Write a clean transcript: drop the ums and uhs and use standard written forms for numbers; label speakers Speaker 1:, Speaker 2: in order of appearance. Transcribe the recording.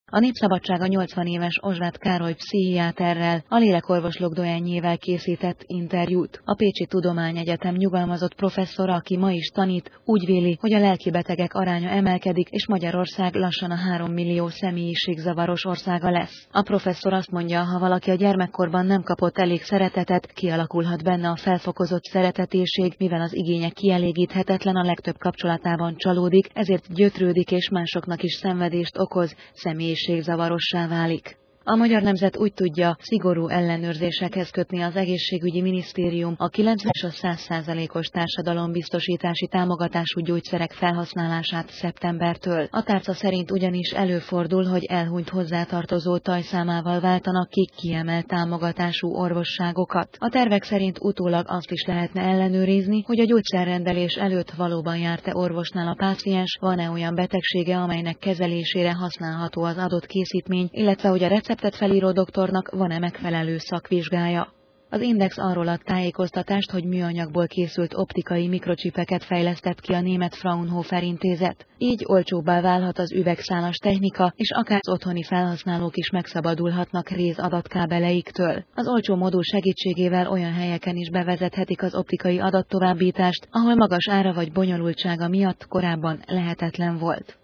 Speaker 1: A Népszabadság a 80 éves Ozsvát Károly pszichiáterrel, a lélekorvoslók dohányével készített interjút. A Pécsi Tudományegyetem nyugalmazott professzora, aki ma is tanít, úgy véli, hogy a lelkibetegek aránya emelkedik, és Magyarország lassan a 3 millió személyiségzavaros országa lesz. A professzor azt mondja, ha valaki a gyermekkorban nem kapott elég szeretetet, kialakulhat benne a felfokozott szeretetéség, mivel az igények kielégíthetetlen, a legtöbb kapcsolatában csalódik, ezért gyötrődik és másoknak is szenvedést okoz, személyiségzavarossá válik. A Magyar Nemzet úgy tudja, szigorú ellenőrzésekhez kötni az egészségügyi minisztérium a 90 és a 100%-os társadalombiztosítási támogatású gyógyszerek felhasználását szeptembertől. A tárca szerint ugyanis előfordul, hogy elhunyt hozzátartozó tajszámával váltanak ki kiemelt támogatású orvosságokat. A tervek szerint utólag azt is lehetne ellenőrizni, hogy a gyógyszerrendelés előtt valóban járt-e orvosnál a páciens, van-e olyan betegsége, amelynek kezelésére használható az adott készítmény, illetve hogy a receptet felíró doktornak van-e megfelelő szakvizsgája. Az Index arról ad tájékoztatást, hogy műanyagból készült optikai mikrocsipeket fejlesztett ki a német Fraunhofer intézet. Így olcsóbbá válhat az üvegszálas technika, és akár az otthoni felhasználók is megszabadulhatnak rézadatkában. Az olcsó modul segítségével olyan helyeken is bevezethetik az optikai adattovábbítást, ahol magas ára vagy bonyolultsága miatt korábban lehetetlen volt.